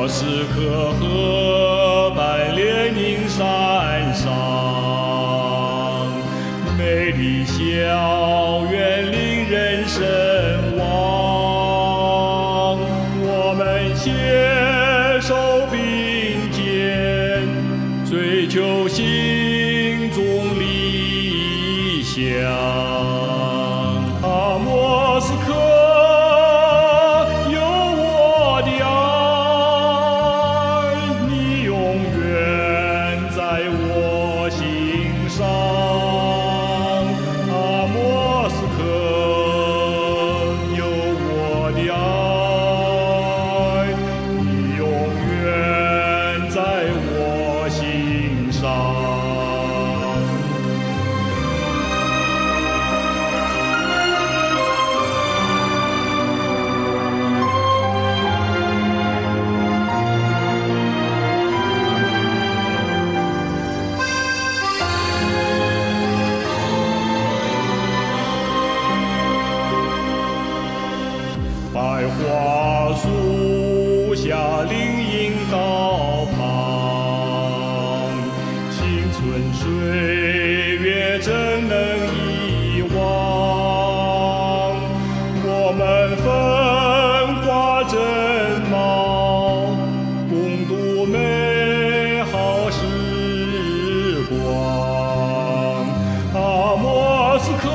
莫斯科河畔列宁山上，美丽校园令人神往。我们携手并肩，追求心中理想。啊，莫斯科。百花树下林荫道旁，青春岁月怎能遗忘？我们风华正茂，共度美好时光。啊，莫斯科。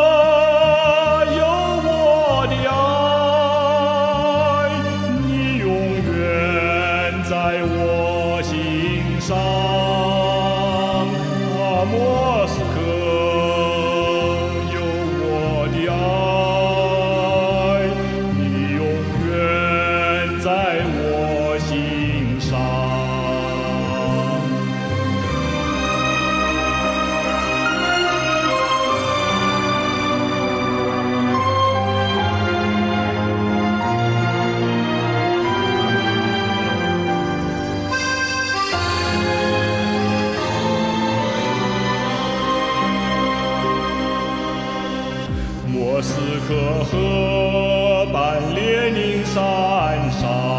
在我心上，啊，莫斯科有我的爱，你永远在我心上。莫斯科河畔列宁山上。